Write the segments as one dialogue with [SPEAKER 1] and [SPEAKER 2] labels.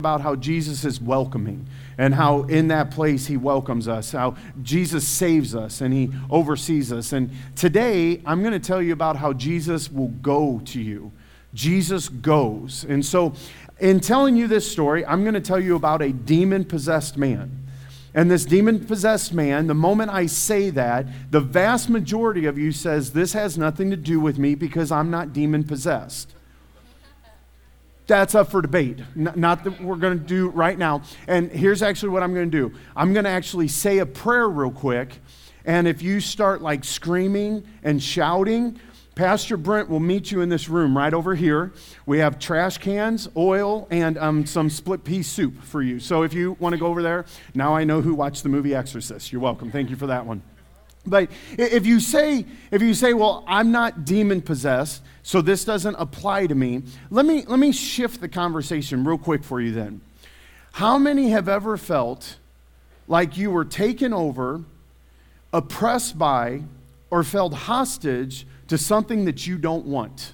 [SPEAKER 1] about how Jesus is welcoming and how in that place he welcomes us, how Jesus saves us and he oversees us. And today I'm going to tell you about how Jesus will go to you. Jesus goes. And so in telling you this story, I'm going to tell you about a demon-possessed man. And this demon-possessed man, the moment I say that, the vast majority of you says, this has nothing to do with me because I'm not demon-possessed. That's up for debate. Not that we're going to do right now. And here's actually what I'm going to do. I'm going to actually say a prayer real quick. And if you start like screaming and shouting, Pastor Brent will meet you in this room right over here. We have trash cans, oil, and some split pea soup for you. So if you want to go over there, now I know who watched the movie Exorcist. You're welcome. Thank you for that one. But if you say, well, I'm not demon-possessed, so this doesn't apply to me, let me shift the conversation real quick for you then. How many have ever felt like you were taken over, oppressed by, or held hostage to something that you don't want?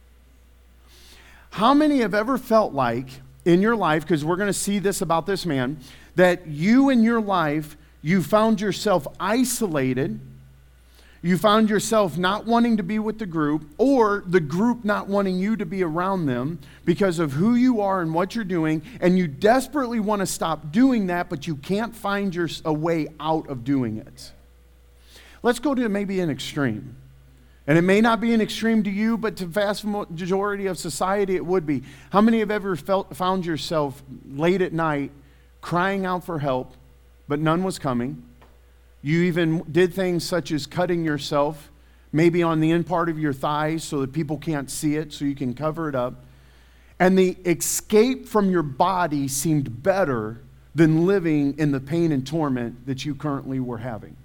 [SPEAKER 1] How many have ever felt like in your life, because we're going to see this about this man, that you in your life, you found yourself isolated, you found yourself not wanting to be with the group, or the group not wanting you to be around them because of who you are and what you're doing, and you desperately want to stop doing that, but you can't find a way out of doing it. Let's go to maybe an extreme. And it may not be an extreme to you, but to the vast majority of society it would be. How many have ever found yourself late at night crying out for help, but none was coming? You even did things such as cutting yourself, maybe on the end part of your thighs so that people can't see it, so you can cover it up. And the escape from your body seemed better than living in the pain and torment that you currently were having.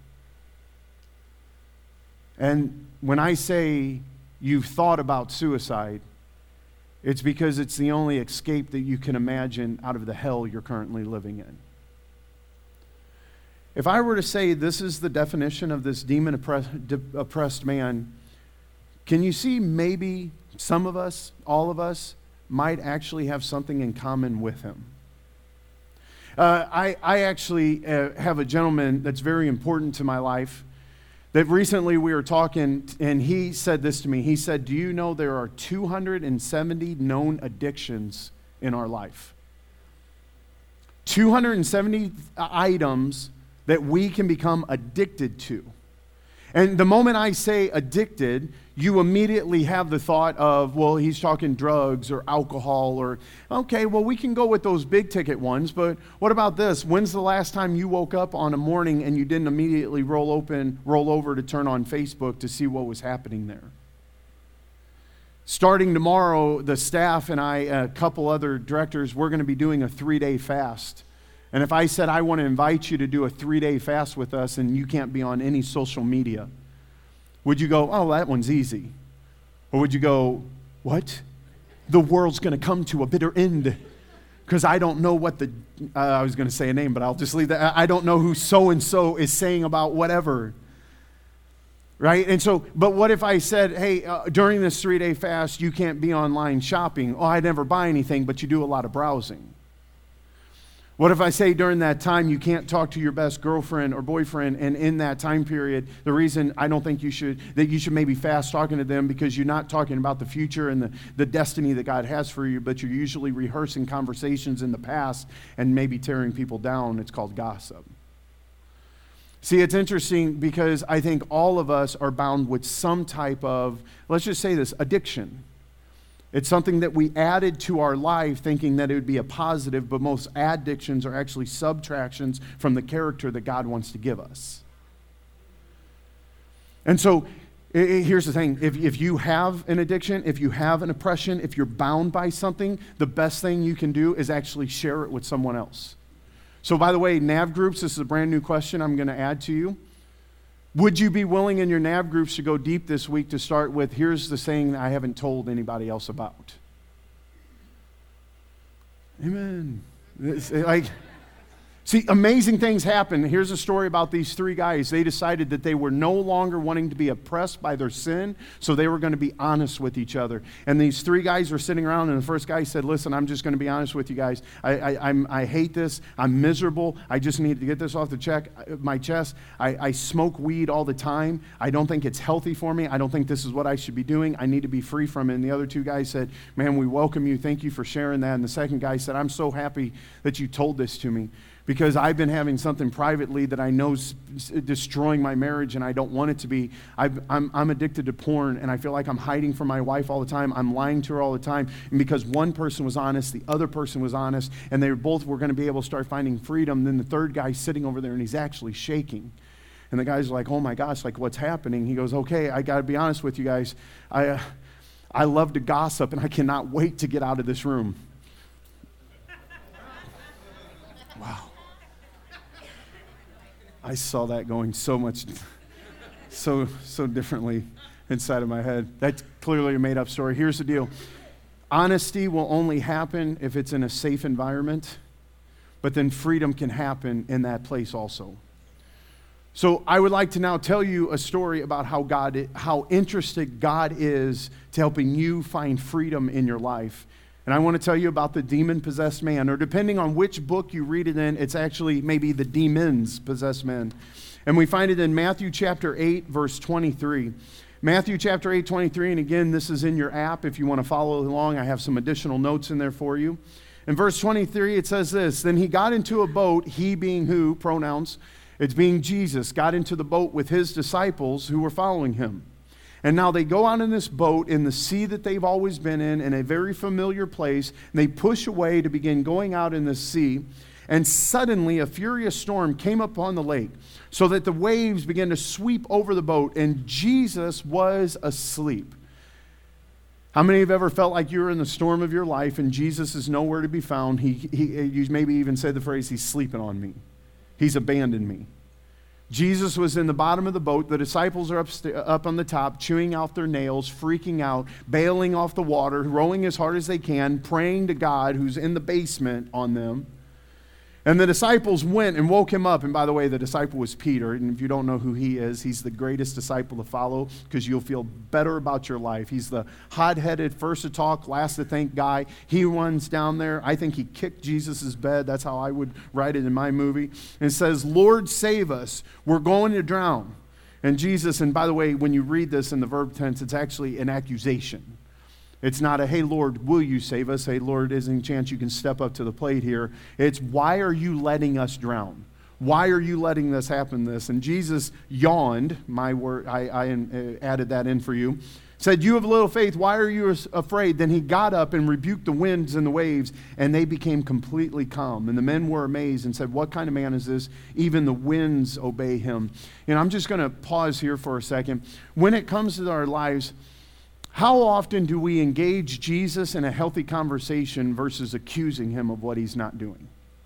[SPEAKER 1] And when I say you've thought about suicide, it's because it's the only escape that you can imagine out of the hell you're currently living in. If I were to say this is the definition of this demon-oppressed man, can you see maybe some of us, all of us, might actually have something in common with him? I actually have a gentleman that's very important to my life that recently we were talking, and he said this to me. He said, do you know there are 270 known addictions in our life? 270 items that we can become addicted to. And the moment I say addicted, you immediately have the thought of, well, he's talking drugs or alcohol or, okay, well, we can go with those big ticket ones, but what about this? When's the last time you woke up on a morning and you didn't immediately roll over to turn on Facebook to see what was happening there? Starting tomorrow, the staff and I, a couple other directors, we're going to be doing a 3-day fast. And if I said I want to invite you to do a 3-day fast with us and you can't be on any social media, would you go, oh, that one's easy? Or would you go, what? The world's going to come to a bitter end because I don't know what I was going to say a name, but I'll just leave that. I don't know who so-and-so is saying about whatever. Right? And so, but what if I said, hey, during this 3-day fast, you can't be online shopping. Oh, I never buy anything, but you do a lot of browsing. What if I say during that time you can't talk to your best girlfriend or boyfriend, and in that time period, the reason I don't think you should maybe fast talking to them because you're not talking about the future and the destiny that God has for you, but you're usually rehearsing conversations in the past and maybe tearing people down. It's called gossip. See, it's interesting because I think all of us are bound with some type of, let's just say this, addiction. It's something that we added to our life thinking that it would be a positive, but most addictions are actually subtractions from the character that God wants to give us. And so here's the thing. If you have an addiction, if you have an oppression, if you're bound by something, the best thing you can do is actually share it with someone else. So by the way, NAV groups, this is a brand new question I'm going to add to you. Would you be willing in your NAV groups to go deep this week to start with, here's the saying that I haven't told anybody else about? Amen. See, amazing things happen. Here's a story about these three guys. They decided that they were no longer wanting to be oppressed by their sin, so they were going to be honest with each other. And these three guys were sitting around, and the first guy said, listen, I'm just going to be honest with you guys. I hate this. I'm miserable. I just need to get this off my chest. I smoke weed all the time. I don't think it's healthy for me. I don't think this is what I should be doing. I need to be free from it. And the other two guys said, man, we welcome you. Thank you for sharing that. And the second guy said, I'm so happy that you told this to me, because I've been having something privately that I know is destroying my marriage, and I don't want it to be. I'm addicted to porn, and I feel like I'm hiding from my wife all the time. I'm lying to her all the time. And because one person was honest, the other person was honest, and they both were going to be able to start finding freedom. Then the third guy's sitting over there, and he's actually shaking. And the guy's like, oh my gosh, like what's happening? He goes, okay, I got to be honest with you guys. I love to gossip, and I cannot wait to get out of this room. Wow. I saw that going so differently inside of my head. That's clearly a made-up story. Here's the deal. Honesty will only happen if it's in a safe environment, but then freedom can happen in that place also. So I would like to now tell you a story about how interested God is to helping you find freedom in your life. And I want to tell you about the demon-possessed man, or depending on which book you read it in, it's actually maybe the demons-possessed man. And we find it in Matthew chapter 8, verse 23. Matthew chapter 8, 23, and again, this is in your app. If you want to follow along, I have some additional notes in there for you. In verse 23, it says this, then he got into a boat, he being who, pronouns, it's being Jesus, got into the boat with his disciples who were following him. And now they go out in this boat in the sea that they've always been in a very familiar place. And they push away to begin going out in the sea. And suddenly a furious storm came upon the lake, so that the waves began to sweep over the boat, and Jesus was asleep. How many have ever felt like you were in the storm of your life and Jesus is nowhere to be found? You maybe even said the phrase, he's sleeping on me. He's abandoned me. Jesus was in the bottom of the boat. The disciples are up on the top, chewing out their nails, freaking out, bailing off the water, rowing as hard as they can, praying to God who's in the basement on them. And the disciples went and woke him up. And by the way, the disciple was Peter. And if you don't know who he is, he's the greatest disciple to follow, because you'll feel better about your life. He's the hot-headed, first to talk, last to think guy. He runs down there. I think he kicked Jesus' bed. That's how I would write it in my movie. And it says, Lord, save us. We're going to drown. And Jesus, and by the way, when you read this in the verb tense, it's actually an accusation. It's not a, hey, Lord, will you save us? Hey, Lord, is there any chance you can step up to the plate here? It's, why are you letting us drown? Why are you letting this happen, this? And Jesus yawned, my word, I added that in for you, said, you have little faith, why are you afraid? Then he got up and rebuked the winds and the waves, and they became completely calm. And the men were amazed and said, what kind of man is this? Even the winds obey him. And I'm just going to pause here for a second. When it comes to our lives, how often do we engage Jesus in a healthy conversation versus accusing him of what he's not doing?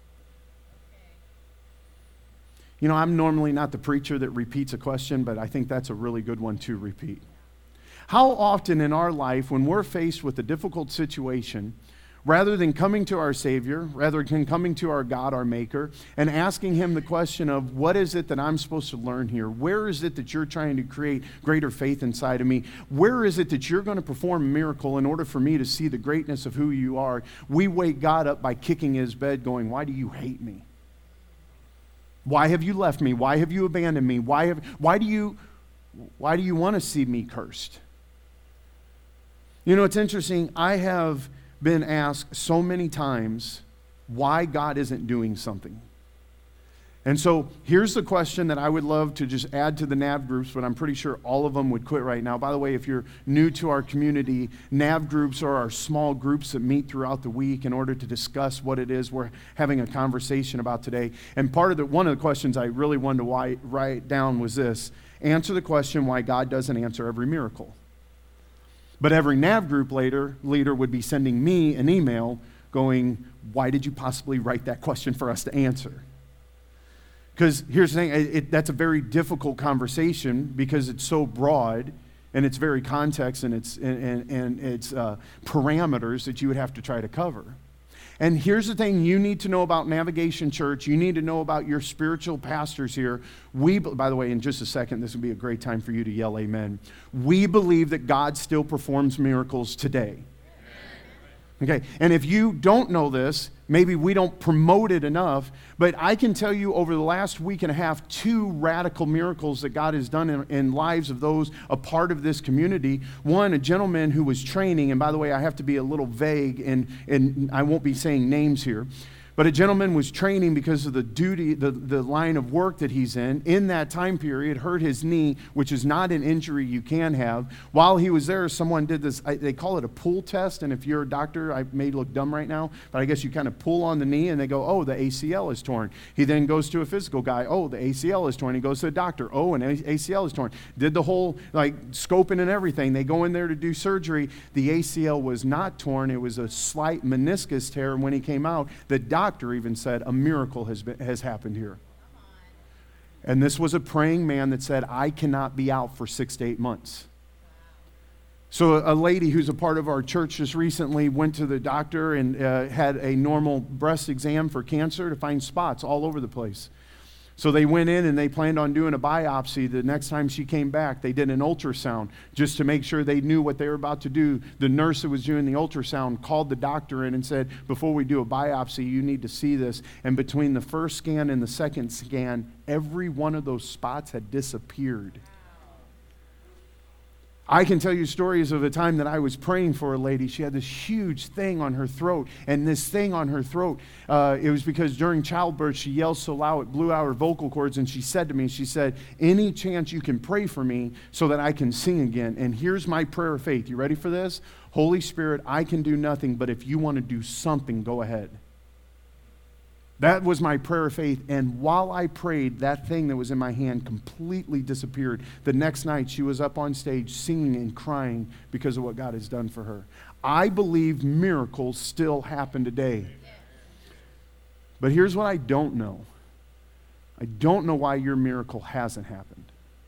[SPEAKER 1] You know, I'm normally not the preacher that repeats a question, but I think that's a really good one to repeat. How often in our life, when we're faced with a difficult situation, rather than coming to our Savior, rather than coming to our God, our Maker, and asking him the question of, what is it that I'm supposed to learn here? Where is it that you're trying to create greater faith inside of me? Where is it that you're going to perform a miracle in order for me to see the greatness of who you are? We wake God up by kicking his bed going, why do you hate me? Why have you left me? Why have you abandoned me? Why do you want to see me cursed? You know, it's interesting. I have been asked so many times why God isn't doing something. And so here's the question that I would love to just add to the NAV groups, but I'm pretty sure all of them would quit right now. By the way, if you're new to our community, NAV groups are our small groups that meet throughout the week in order to discuss what it is we're having a conversation about today. And one of the questions I really wanted to write down was this: answer the question why God doesn't answer every miracle. But every NAV group leader would be sending me an email going, why did you possibly write that question for us to answer? Because here's the thing, that's a very difficult conversation because it's so broad and it's very context and it's parameters that you would have to try to cover. And here's the thing you need to know about Navigation Church. You need to know about your spiritual pastors here. By the way, in just a second, this would be a great time for you to yell amen. We believe that God still performs miracles today. Okay, and if you don't know this, maybe we don't promote it enough, but I can tell you over the last week and a half, 2 radical miracles that God has done in lives of those a part of this community. One, a gentleman who was training, and by the way, I have to be a little vague, and I won't be saying names here, but a gentleman was training because of the duty, the line of work that he's in that time period, hurt his knee, which is not an injury you can have. While he was there, someone did this, they call it a pull test, and if you're a doctor, I may look dumb right now, but I guess you kind of pull on the knee, and they go, oh, the ACL is torn. He then goes to a physical guy, oh, the ACL is torn. He goes to the doctor, oh, an ACL is torn. Did the whole, scoping and everything. They go in there to do surgery. The ACL was not torn. It was a slight meniscus tear, and when he came out, the doctor even said a miracle has happened here. And this was a praying man that said, I cannot be out for 6 to 8 months. So a lady who's a part of our church just recently went to the doctor and had a normal breast exam for cancer to find spots all over the place. So they went in and they planned on doing a biopsy. The next time she came back, they did an ultrasound just to make sure they knew what they were about to do. The nurse that was doing the ultrasound called the doctor in and said, before we do a biopsy, you need to see this. And between the first scan and the second scan, every one of those spots had disappeared. I can tell you stories of a time that I was praying for a lady. She had this huge thing on her throat, and this thing on her throat, it was because during childbirth she yelled so loud it blew out her vocal cords, and she said to me, she said, any chance you can pray for me so that I can sing again? And here's my prayer of faith. You ready for this? Holy Spirit, I can do nothing, but if you want to do something, go ahead. That was my prayer of faith, and while I prayed, that thing that was in my hand completely disappeared. The next night, she was up on stage singing and crying because of what God has done for her. I believe miracles still happen today. But here's what I don't know. I don't know why your miracle hasn't happened.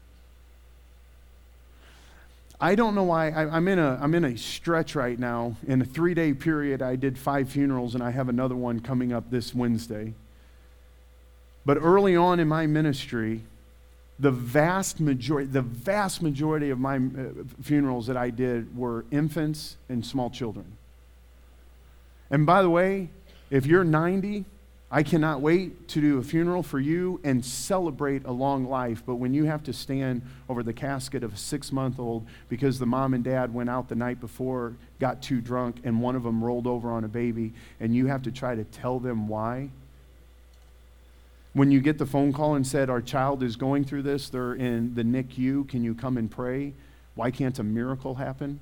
[SPEAKER 1] I don't know why. I'm in a stretch right now. In a 3-day period, I did 5 funerals, and I have another one coming up this Wednesday. But early on in my ministry, the vast majority of my funerals that I did were infants and small children. And by the way, if you're 90, I cannot wait to do a funeral for you and celebrate a long life. But when you have to stand over the casket of a 6-month-old because the mom and dad went out the night before, got too drunk, and one of them rolled over on a baby, and you have to try to tell them why. When you get the phone call and said, our child is going through this, they're in the NICU, can you come and pray? Why can't a miracle happen?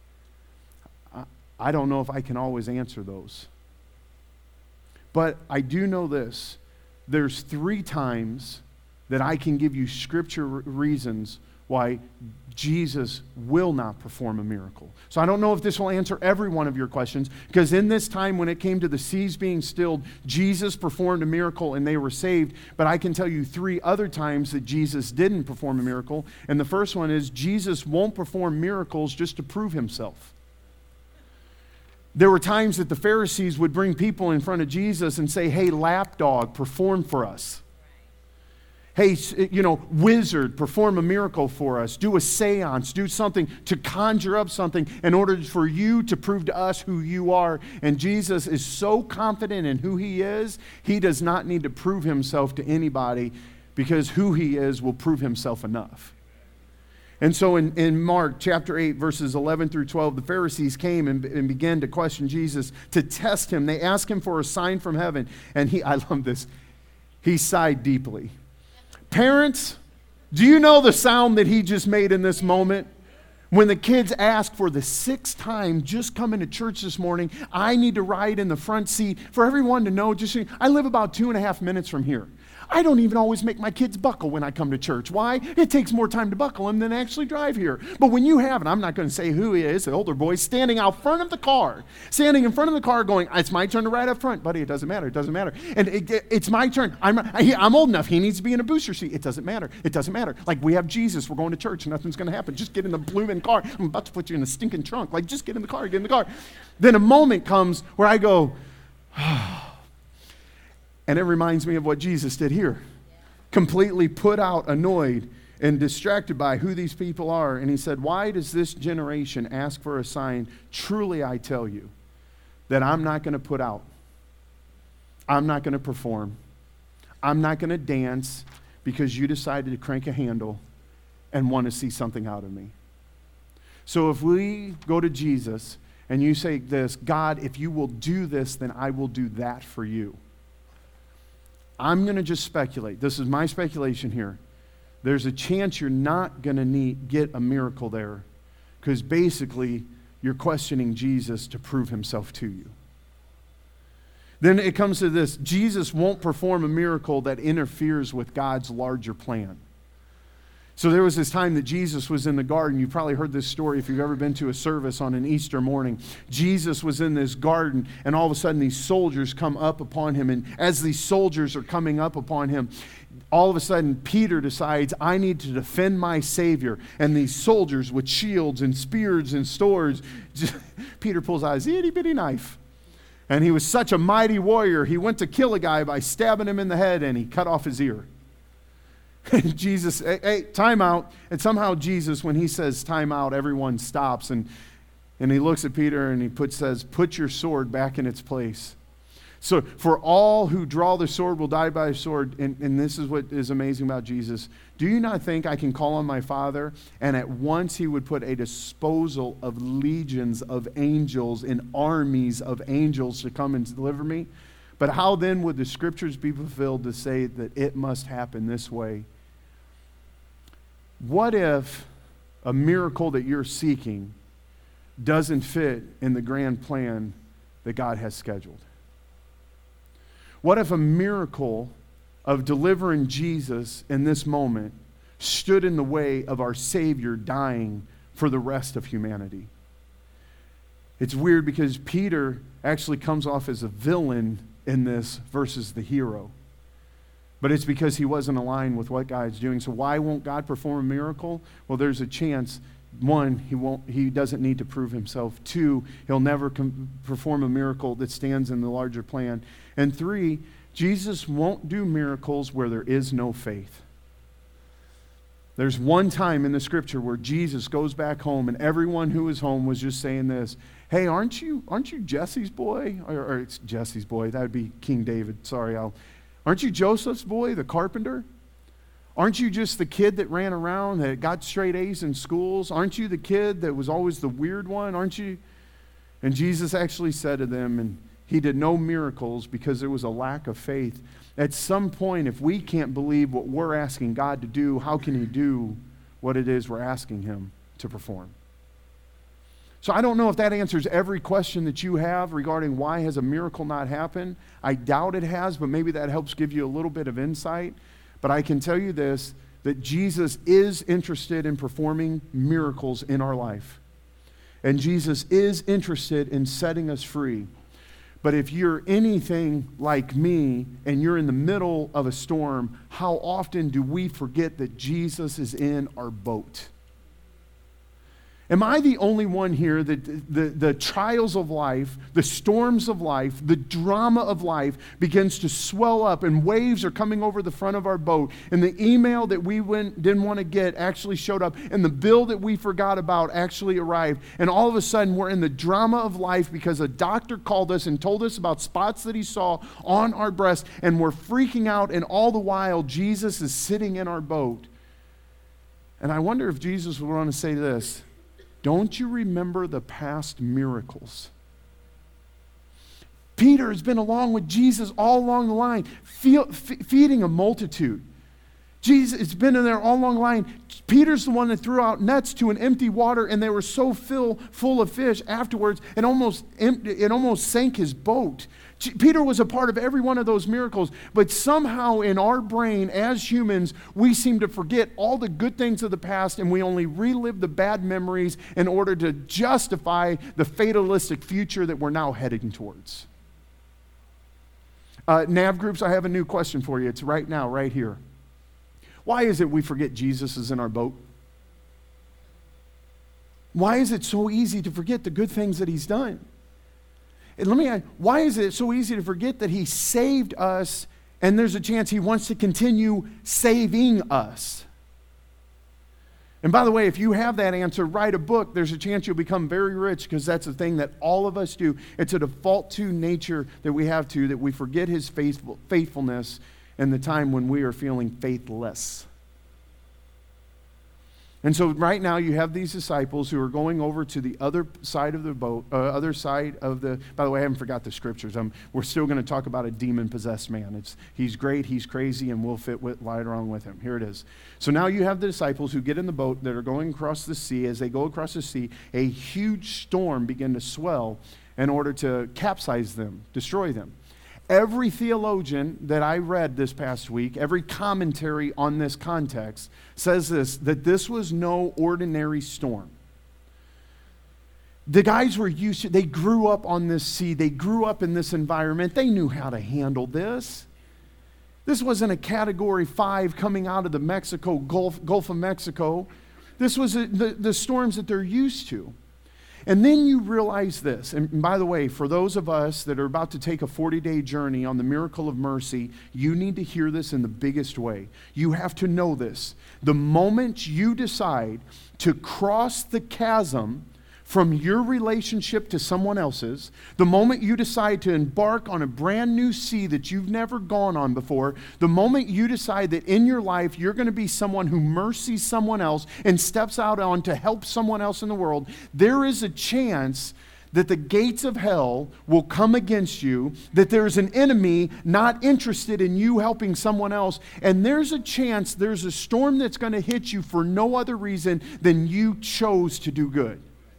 [SPEAKER 1] I don't know if I can always answer those. But I do know this. There's 3 times that I can give you scripture reasons why Jesus will not perform a miracle. So I don't know if this will answer every one of your questions, because in this time when it came to the seas being stilled, Jesus performed a miracle and they were saved. But I can tell you 3 other times that Jesus didn't perform a miracle. And the first one is Jesus won't perform miracles just to prove himself. There were times that the Pharisees would bring people in front of Jesus and say, hey, lapdog, perform for us. Hey, wizard, perform a miracle for us. Do a seance, do something to conjure up something in order for you to prove to us who you are. And Jesus is so confident in who he is, he does not need to prove himself to anybody, because who he is will prove himself enough. And so in Mark chapter 8, verses 11 through 12, the Pharisees came and began to question Jesus to test him. They asked him for a sign from heaven. And I love this, he sighed deeply. Parents, do you know the sound that he just made in this moment? When the kids asked for the 6th time, just coming to church this morning, I need to ride in the front seat. For everyone to know, I live about 2.5 minutes from here. I don't even always make my kids buckle when I come to church. Why? It takes more time to buckle them than actually drive here. But when you have, and I'm not going to say who he is, the older boy, standing out front of the car, standing in front of the car going, it's my turn to ride up front. Buddy, it doesn't matter. It doesn't matter. And it's my turn. I'm old enough. He needs to be in a booster seat. It doesn't matter. It doesn't matter. Like, we have Jesus. We're going to church. Nothing's going to happen. Just get in the blooming car. I'm about to put you in a stinking trunk. Like, just get in the car. Get in the car. Then a moment comes where I go, And it reminds me of what Jesus did here. Completely put out, annoyed, and distracted by who these people are. And he said, why does this generation ask for a sign? Truly, I tell you that I'm not going to put out. I'm not going to perform. I'm not going to dance because you decided to crank a handle and want to see something out of me. So if we go to Jesus and you say this, God, if you will do this, then I will do that for you. I'm going to just speculate. This is my speculation here. There's a chance you're not going to get a miracle there because basically you're questioning Jesus to prove himself to you. Then it comes to this. Jesus won't perform a miracle that interferes with God's larger plan. So there was this time that Jesus was in the garden. You've probably heard this story if you've ever been to a service on an Easter morning. Jesus was in this garden, and all of a sudden these soldiers come up upon him. And as these soldiers are coming up upon him, all of a sudden Peter decides, I need to defend my Savior. And these soldiers with shields and spears and swords, Peter pulls out his itty-bitty knife. And he was such a mighty warrior, he went to kill a guy by stabbing him in the head, and he cut off his ear. And Jesus, hey, time out. And somehow Jesus, when he says time out, everyone stops. And he looks at Peter and he says, put your sword back in its place. So for all who draw the sword will die by the sword. And this is what is amazing about Jesus. Do you not think I can call on my Father and at once he would put a disposal of legions of angels and armies of angels to come and deliver me? But how then would the scriptures be fulfilled to say that it must happen this way? What if a miracle that you're seeking doesn't fit in the grand plan that God has scheduled? What if a miracle of delivering Jesus in this moment stood in the way of our Savior dying for the rest of humanity? It's weird because Peter actually comes off as a villain in this versus the hero. But it's because he wasn't aligned with what God's doing. So why won't God perform a miracle? Well, there's a chance. One, he doesn't need to prove himself. Two, he'll never perform a miracle that stands in the larger plan. And three, Jesus won't do miracles where there is no faith. There's one time in the scripture where Jesus goes back home and everyone who was home was just saying this, hey, aren't you Jesse's boy? Or it's Jesse's boy. That would be King David. Sorry, aren't you Joseph's boy, the carpenter? Aren't you just the kid that ran around, that got straight A's in schools? Aren't you the kid that was always the weird one? Aren't you? And Jesus actually said to them, and he did no miracles because there was a lack of faith. At some point, if we can't believe what we're asking God to do, how can he do what it is we're asking him to perform? So I don't know if that answers every question that you have regarding why has a miracle not happened. I doubt it has, but maybe that helps give you a little bit of insight. But I can tell you this, that Jesus is interested in performing miracles in our life. And Jesus is interested in setting us free. But if you're anything like me and you're in the middle of a storm, how often do we forget that Jesus is in our boat? Am I the only one here that the trials of life, the storms of life, the drama of life begins to swell up and waves are coming over the front of our boat and the email that we didn't want to get actually showed up and the bill that we forgot about actually arrived and all of a sudden we're in the drama of life because a doctor called us and told us about spots that he saw on our breast and we're freaking out and all the while Jesus is sitting in our boat. And I wonder if Jesus would want to say this. Don't you remember the past miracles? Peter has been along with Jesus all along the line, feeding a multitude. Jesus has been in there all along the line. Peter's the one that threw out nets to an empty water, and they were so full of fish afterwards, it almost sank his boat. Peter was a part of every one of those miracles, but somehow in our brain as humans, we seem to forget all the good things of the past and we only relive the bad memories in order to justify the fatalistic future that we're now heading towards. Nav groups, I have a new question for you. It's right now, right here. Why is it we forget Jesus is in our boat? Why is it so easy to forget the good things that he's done? And let me ask, why is it so easy to forget that he saved us and there's a chance he wants to continue saving us? And by the way, if you have that answer, write a book. There's a chance you'll become very rich, because that's the thing that all of us do. It's a default to nature that we have to, that we forget his faithfulness in the time when we are feeling faithless. And so right now you have these disciples who are going over to the other side of the boat, by the way, I haven't forgot the scriptures. We're still going to talk about a demon-possessed man. He's great, he's crazy, and we'll fit right along with him. Here it is. So now you have the disciples who get in the boat that are going across the sea. As they go across the sea, a huge storm began to swell in order to capsize them, destroy them. Every theologian that I read this past week, every commentary on this context, says that this was no ordinary storm. The guys were used to, they grew up on this sea, they grew up in this environment, they knew how to handle this. This wasn't a Category 5 coming out of the Gulf of Mexico. This was the storms that they're used to. And then you realize this, and by the way, for those of us that are about to take a 40-day journey on the miracle of mercy, you need to hear this in the biggest way. You have to know this. The moment you decide to cross the chasm from your relationship to someone else's, the moment you decide to embark on a brand new sea that you've never gone on before, the moment you decide that in your life you're going to be someone who mercies someone else and steps out on to help someone else in the world, there is a chance that the gates of hell will come against you, that there's an enemy not interested in you helping someone else, and there's a chance there's a storm that's going to hit you for no other reason than you chose to do good.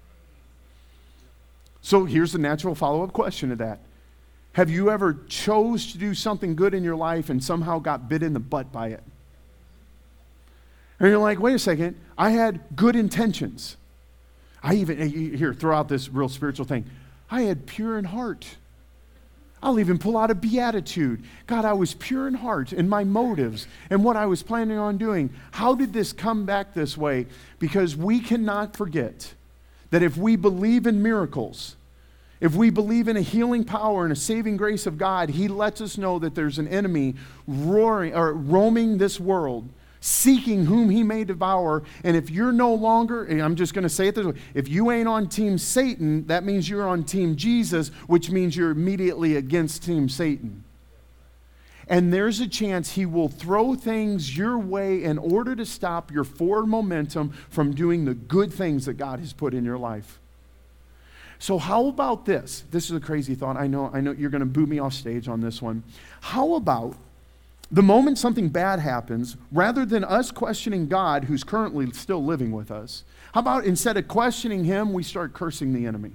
[SPEAKER 1] So here's the natural follow-up question to that. Have you ever chose to do something good in your life and somehow got bit in the butt by it? And you're like, wait a second, I had good intentions. Throw out this real spiritual thing. I had pure in heart. I'll even pull out a beatitude. God, I was pure in heart in my motives and what I was planning on doing. How did this come back this way? Because we cannot forget that if we believe in miracles, if we believe in a healing power and a saving grace of God, he lets us know that there's an enemy roaming this world, seeking whom he may devour. And if you're no longer, and I'm just going to say it this way, if you ain't on Team Satan, that means you're on Team Jesus, which means you're immediately against Team Satan. And there's a chance he will throw things your way in order to stop your forward momentum from doing the good things that God has put in your life. So how about this? This is a crazy thought. I know you're going to boo me off stage on this one. How about the moment something bad happens, rather than us questioning God, who's currently still living with us, how about instead of questioning him, we start cursing the enemy?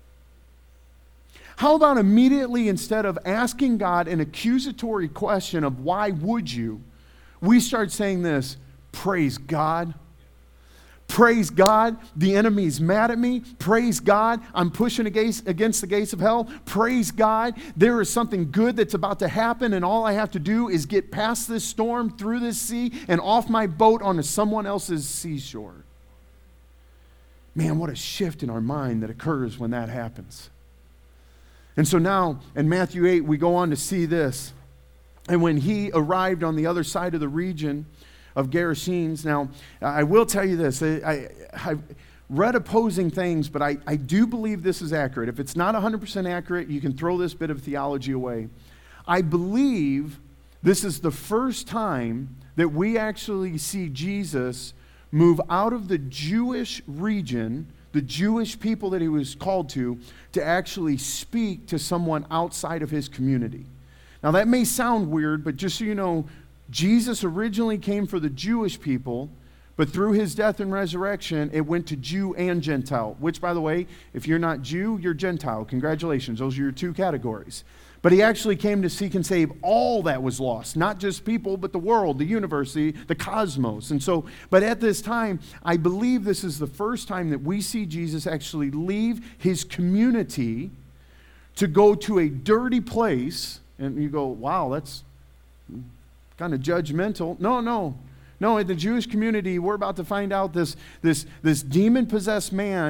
[SPEAKER 1] How about immediately, instead of asking God an accusatory question of why would you, we start saying this: praise God. Praise God, the enemy's mad at me. Praise God, I'm pushing against the gates of hell. Praise God, there is something good that's about to happen, and all I have to do is get past this storm, through this sea, and off my boat onto someone else's seashore. Man, what a shift in our mind that occurs when that happens. And so now, in Matthew 8, we go on to see this. And when he arrived on the other side of the region of Gerasenes, now, I will tell you this. I've read opposing things, but I do believe this is accurate. If it's not 100% accurate, you can throw this bit of theology away. I believe this is the first time that we actually see Jesus move out of the Jewish region, the Jewish people that he was called to actually speak to someone outside of his community. Now that may sound weird, but just so you know, Jesus originally came for the Jewish people, but through his death and resurrection, it went to Jew and Gentile, which, by the way, if you're not Jew, you're Gentile. Congratulations. Those are your two categories. But he actually came to seek and save all that was lost, not just people, but the world, the universe, the cosmos. And so, but at this time, I believe this is the first time that we see Jesus actually leave his community to go to a dirty place. And you go, wow, that's kind of judgmental. No, in the Jewish community, we're about to find out this demon-possessed man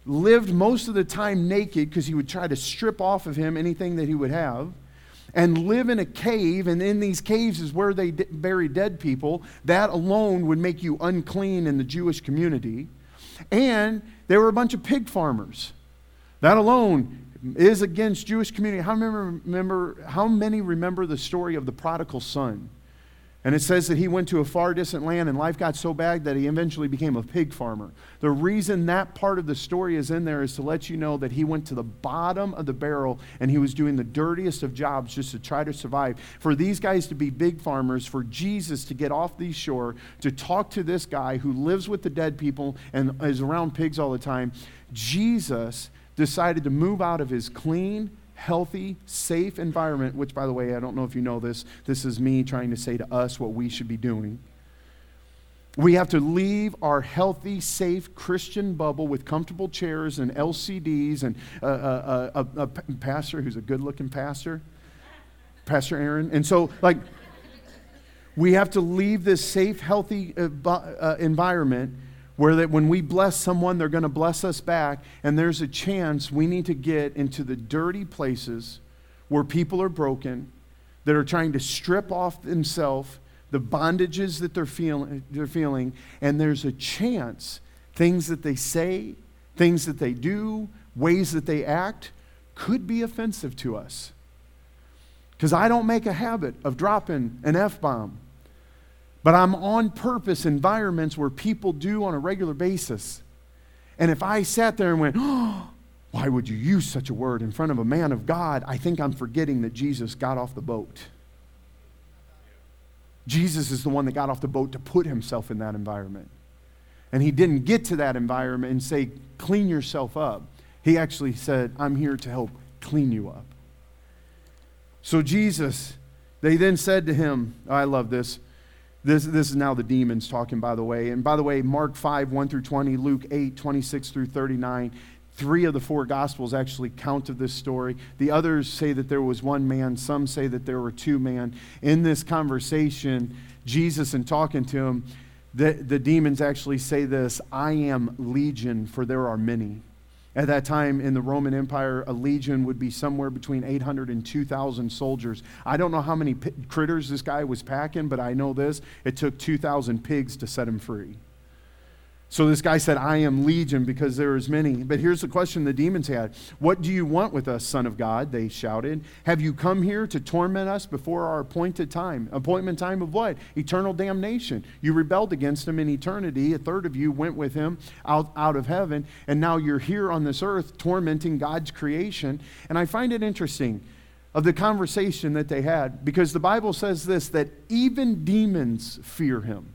[SPEAKER 1] lived most of the time naked because he would try to strip off of him anything that he would have, and live in a cave, and in these caves is where they bury dead people. That alone would make you unclean in the Jewish community. And they were a bunch of pig farmers. That alone is against Jewish community. How many remember the story of the prodigal son? And it says that he went to a far distant land and life got so bad that he eventually became a pig farmer. The reason that part of the story is in there is to let you know that he went to the bottom of the barrel and he was doing the dirtiest of jobs just to try to survive. For these guys to be big farmers, for Jesus to get off the shore, to talk to this guy who lives with the dead people and is around pigs all the time, Jesus decided to move out of his clean, healthy, safe environment, which, by the way, I don't know if you know this. This is me trying to say to us what we should be doing. We have to leave our healthy, safe Christian bubble with comfortable chairs and LCDs and a pastor who's a good-looking pastor, Pastor Aaron. And so, we have to leave this safe, healthy environment where that when we bless someone, they're going to bless us back. And there's a chance we need to get into the dirty places where people are broken, that are trying to strip off themselves the bondages that they're feeling. And there's a chance things that they say, things that they do, ways that they act could be offensive to us. Because I don't make a habit of dropping an F-bomb. But I'm on purpose environments where people do on a regular basis. And if I sat there and went, oh, why would you use such a word in front of a man of God? I think I'm forgetting that Jesus got off the boat. Jesus is the one that got off the boat to put himself in that environment. And he didn't get to that environment and say, clean yourself up. He actually said, I'm here to help clean you up. So Jesus, they then said to him, I love this. This is now the demons talking, by the way. And by the way, Mark 5, 1 through 20, Luke 8, 26 through 39. 3 of the 4 Gospels actually count of this story. The others say that there was 1 man. Some say that there were 2 men. In this conversation, Jesus, in talking to him, the demons actually say this, I am legion, for there are many. At that time in the Roman Empire, a legion would be somewhere between 800 and 2,000 soldiers. I don't know how many critters this guy was packing, but I know this. It took 2,000 pigs to set him free. So this guy said, I am legion, because there is many. But here's the question the demons had. What do you want with us, Son of God? They shouted. Have you come here to torment us before our appointed time? Appointment time of what? Eternal damnation. You rebelled against him in eternity. A third of you went with him out of heaven. And now you're here on this earth tormenting God's creation. And I find it interesting of the conversation that they had, because the Bible says this, that even demons fear him.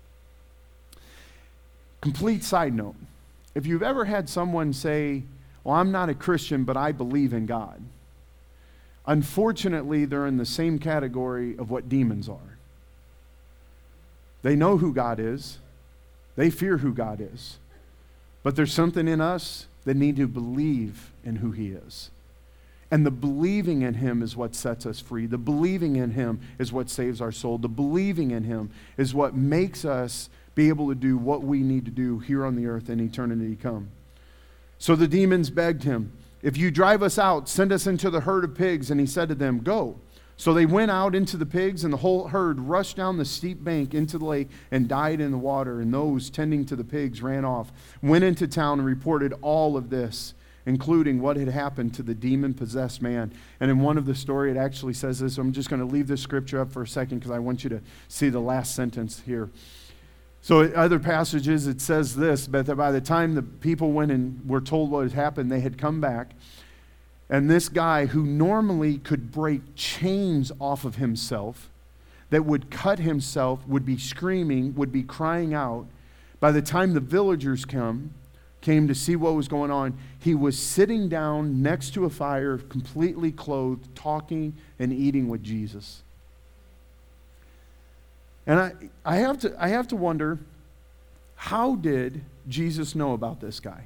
[SPEAKER 1] Complete side note. If you've ever had someone say, well, I'm not a Christian, but I believe in God. Unfortunately, they're in the same category of what demons are. They know who God is. They fear who God is. But there's something in us that need to believe in who he is. And the believing in him is what sets us free. The believing in him is what saves our soul. The believing in him is what makes us be able to do what we need to do here on the earth in eternity to come. So the demons begged him, if you drive us out, send us into the herd of pigs. And he said to them, go. So they went out into the pigs, and the whole herd rushed down the steep bank into the lake and died in the water. And those tending to the pigs ran off, went into town, and reported all of this, including what had happened to the demon-possessed man. And in one of the story, it actually says this. I'm just going to leave this scripture up for a second because I want you to see the last sentence here. So in other passages, it says this, but by the time the people went and were told what had happened, they had come back. And this guy who normally could break chains off of himself, that would cut himself, would be screaming, would be crying out. By the time the villagers came to see what was going on, he was sitting down next to a fire, completely clothed, talking and eating with Jesus. And I have to wonder, how did Jesus know about this guy?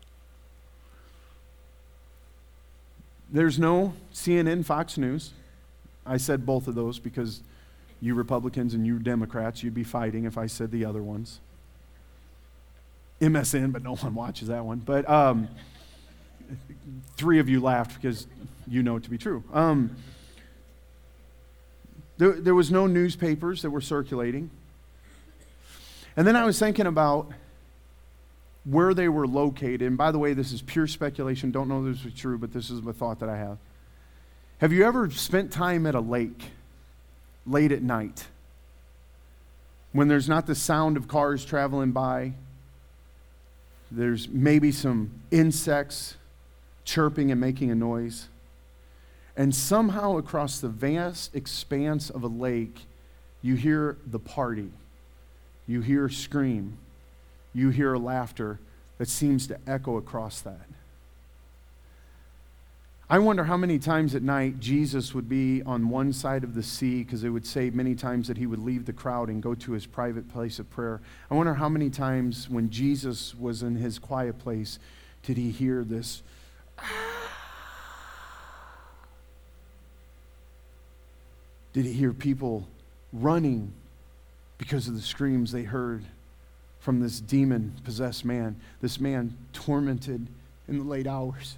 [SPEAKER 1] There's no CNN, Fox News. I said both of those because you Republicans and you Democrats, you'd be fighting if I said the other ones. MSN, but no one watches that one. But 3 of you laughed because you know it to be true. There was no newspapers that were circulating. And then I was thinking about where they were located. And by the way, this is pure speculation. Don't know this is true, but this is a thought that I have. Have you ever spent time at a lake late at night when there's not the sound of cars traveling by? There's maybe some insects chirping and making a noise. And somehow across the vast expanse of a lake, you hear the party. You hear a scream. You hear laughter that seems to echo across that. I wonder how many times at night Jesus would be on one side of the sea, because it would say many times that he would leave the crowd and go to his private place of prayer. I wonder how many times when Jesus was in his quiet place did he hear this. Did he hear people running because of the screams they heard from this demon-possessed man, this man tormented in the late hours?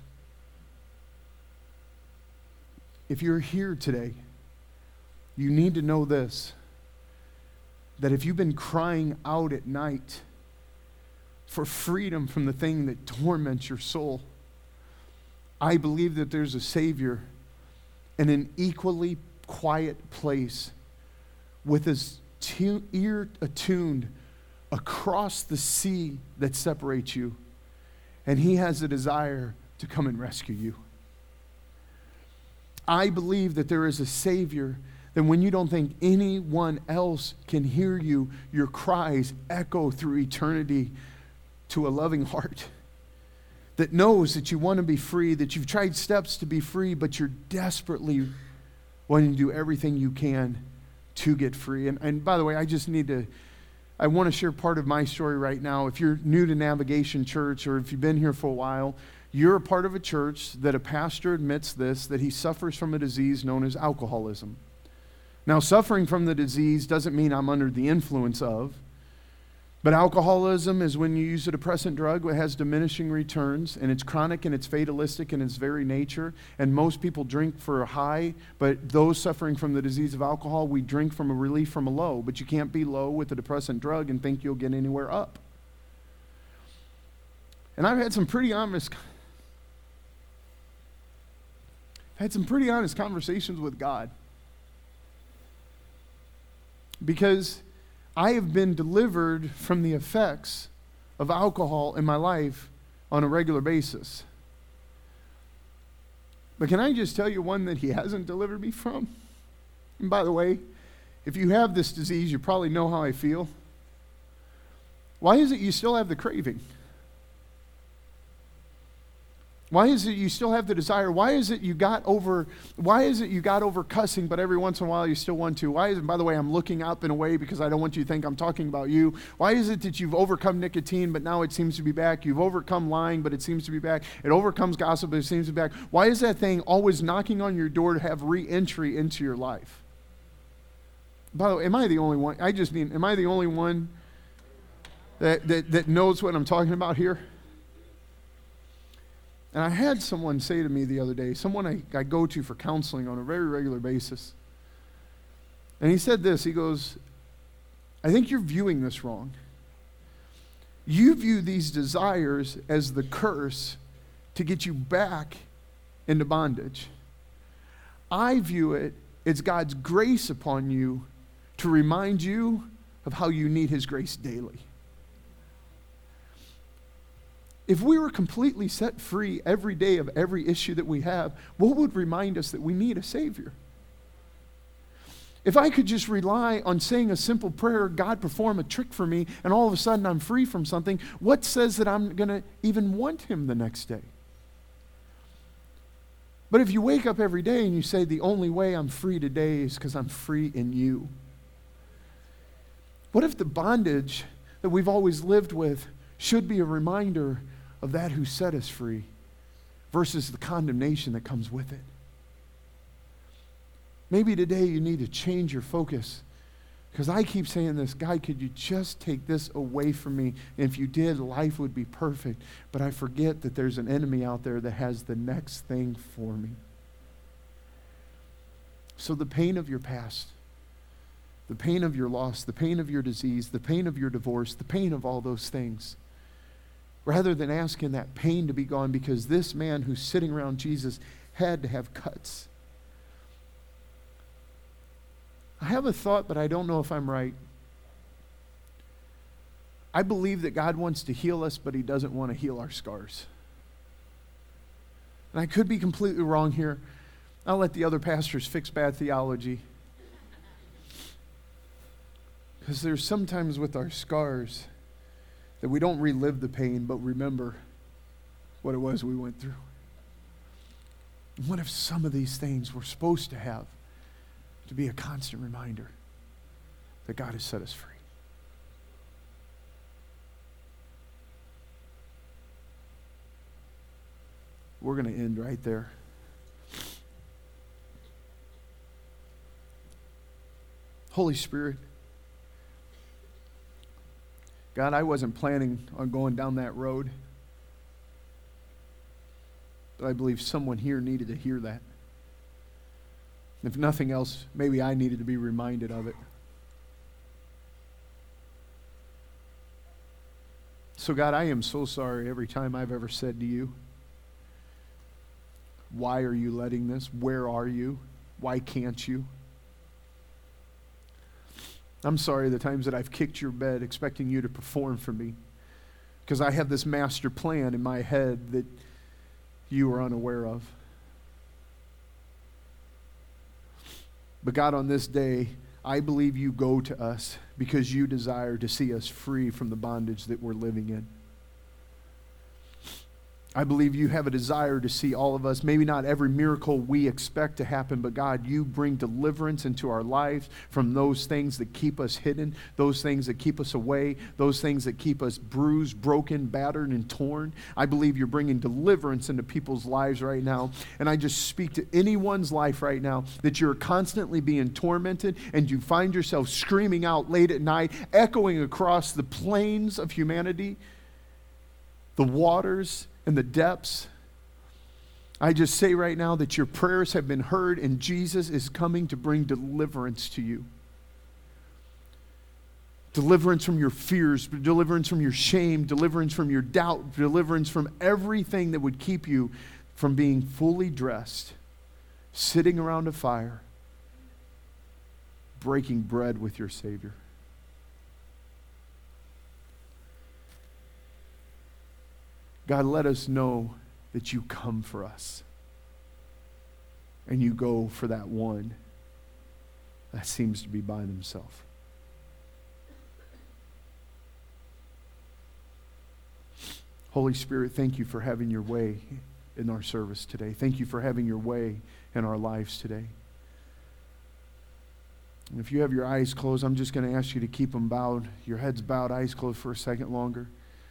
[SPEAKER 1] If you're here today, you need to know this, that if you've been crying out at night for freedom from the thing that torments your soul, I believe that there's a Savior in an equally quiet place with his ear attuned across the sea that separates you, and he has a desire to come and rescue you. I believe that there is a Savior that when you don't think anyone else can hear you, your cries echo through eternity to a loving heart that knows that you want to be free, that you've tried steps to be free, but you're desperately wanting to do everything you can to get free. And by the way, I want to share part of my story right now. If you're new to Navigation Church, or if you've been here for a while, you're a part of a church that a pastor admits this, that he suffers from a disease known as alcoholism. Now, suffering from the disease doesn't mean I'm under the influence of, but alcoholism is when you use a depressant drug that has diminishing returns, and it's chronic and it's fatalistic in its very nature, and most people drink for a high, but those suffering from the disease of alcohol, we drink from a relief from a low, but you can't be low with a depressant drug and think you'll get anywhere up. And I've had some pretty honest conversations with God, because I have been delivered from the effects of alcohol in my life on a regular basis. But can I just tell you one that he hasn't delivered me from? And by the way, if you have this disease, you probably know how I feel. Why is it you still have the craving? Why is it you still have the desire? Why is it you got over cussing, but every once in a while you still want to? Why is it, by the way, I'm looking up in a way because I don't want you to think I'm talking about you. Why is it that you've overcome nicotine, but now it seems to be back? You've overcome lying, but it seems to be back. It overcomes gossip, but it seems to be back. Why is that thing always knocking on your door to have re-entry into your life? By the way, am I the only one? Am I the only one that knows what I'm talking about here? And I had someone say to me the other day, someone I go to for counseling on a very regular basis, and he said this, he goes, I think you're viewing this wrong. You view these desires as the curse to get you back into bondage. I view it as God's grace upon you to remind you of how you need his grace daily. If we were completely set free every day of every issue that we have, what would remind us that we need a Savior? If I could just rely on saying a simple prayer, God perform a trick for me, and all of a sudden I'm free from something, what says that I'm going to even want him the next day? But if you wake up every day and you say, the only way I'm free today is because I'm free in you. What if the bondage that we've always lived with should be a reminder of that who set us free versus the condemnation that comes with it? Maybe today you need to change your focus Because I keep saying this, God, could you just take this away from me? And if you did, life would be perfect. But I forget that there's an enemy out there that has the next thing for me. So the pain of your past, the pain of your loss, the pain of your disease, the pain of your divorce, the pain of all those things, rather than asking that pain to be gone, because this man who's sitting around Jesus had to have cuts. I have a thought, but I don't know if I'm right. I believe that God wants to heal us, but he doesn't want to heal our scars. And I could be completely wrong here. I'll let the other pastors fix bad theology. Because there's sometimes with our scars that we don't relive the pain, but remember what it was we went through. And what if some of these things we're supposed to have to be a constant reminder that God has set us free? We're going to end right there. Holy Spirit, God, I wasn't planning on going down that road, but I believe someone here needed to hear that. If nothing else, maybe I needed to be reminded of it. So God, I am so sorry every time I've ever said to you, why are you letting this? Where are you? Why can't you? I'm sorry the times that I've kicked your bed expecting you to perform for me, because I have this master plan in my head that you are unaware of. But God, on this day, I believe you go to us because you desire to see us free from the bondage that we're living in. I believe you have a desire to see all of us, maybe not every miracle we expect to happen, but God, you bring deliverance into our lives from those things that keep us hidden, those things that keep us away, those things that keep us bruised, broken, battered, and torn. I believe you're bringing deliverance into people's lives right now. And I just speak to anyone's life right now that you're constantly being tormented and you find yourself screaming out late at night, echoing across the plains of humanity, the waters, and the depths. I just say right now that your prayers have been heard and Jesus is coming to bring deliverance to you. Deliverance from your fears, deliverance from your shame, deliverance from your doubt, deliverance from everything that would keep you from being fully dressed, sitting around a fire, breaking bread with your Savior. God, let us know that you come for us and you go for that one that seems to be by themselves. Holy Spirit, thank you for having your way in our service today. Thank you for having your way in our lives today. And if you have your eyes closed, I'm just going to ask you to keep them bowed, your heads bowed, eyes closed for a second longer.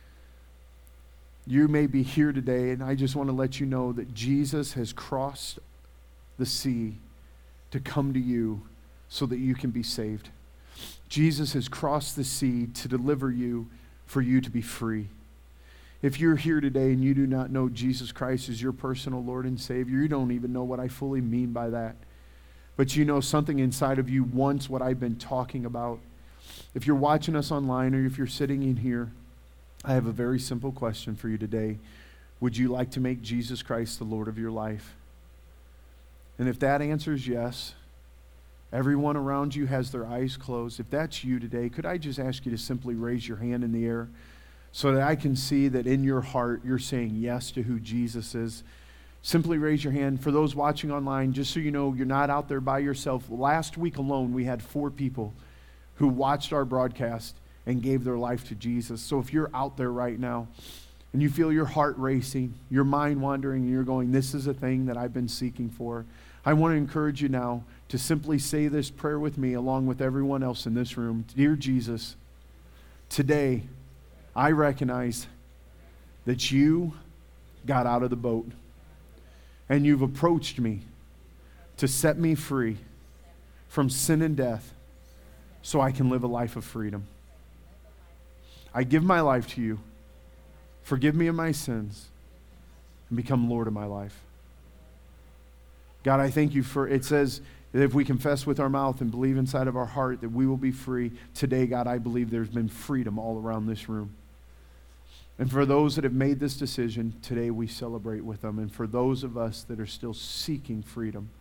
[SPEAKER 1] You may be here today, and I just want to let you know that Jesus has crossed the sea to come to you so that you can be saved. Jesus has crossed the sea to deliver you, for you to be free. If you're here today and you do not know Jesus Christ as your personal Lord and Savior, you don't even know what I fully mean by that. But you know something inside of you wants what I've been talking about. If you're watching us online or if you're sitting in here, I have a very simple question for you today. Would you like to make Jesus Christ the Lord of your life? And if that answer is yes, everyone around you has their eyes closed. If that's you today, could I just ask you to simply raise your hand in the air so that I can see that in your heart you're saying yes to who Jesus is? Simply raise your hand. For those watching online, just so you know, you're not out there by yourself. Last week alone, we had 4 people who watched our broadcast and gave their life to Jesus. So if you're out there right now and you feel your heart racing, your mind wandering, and you're going, this is a thing that I've been seeking for, I want to encourage you now to simply say this prayer with me along with everyone else in this room. Dear Jesus, today I recognize that you got out of the boat and you've approached me to set me free from sin and death so I can live a life of freedom. I give my life to you. Forgive me of my sins and become Lord of my life. God, I thank you for, it says that if we confess with our mouth and believe inside of our heart that we will be free. Today, God, I believe there's been freedom all around this room. And for those that have made this decision, today we celebrate with them. And for those of us that are still seeking freedom,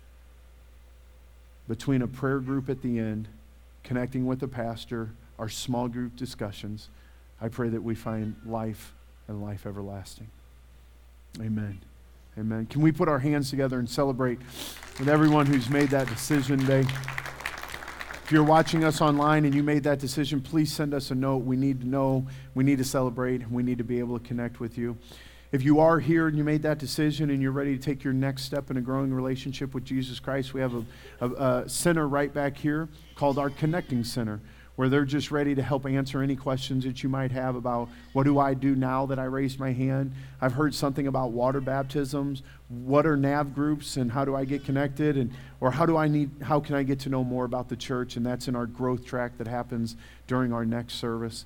[SPEAKER 1] between a prayer group at the end, connecting with the pastor, our small group discussions, I pray that we find life and life everlasting. Amen. Amen. Can we put our hands together and celebrate with everyone who's made that decision today? If you're watching us online and you made that decision, please send us a note. We need to know, we need to celebrate, we need to be able to connect with you. If you are here and you made that decision and you're ready to take your next step in a growing relationship with Jesus Christ, we have a center right back here called our Connecting Center, where they're just ready to help answer any questions that you might have about what do I do now that I raised my hand. I've heard something about water baptisms. What are NAV groups and how do I get connected? And or how can I get to know more about the church? And that's in our growth track that happens during our next service.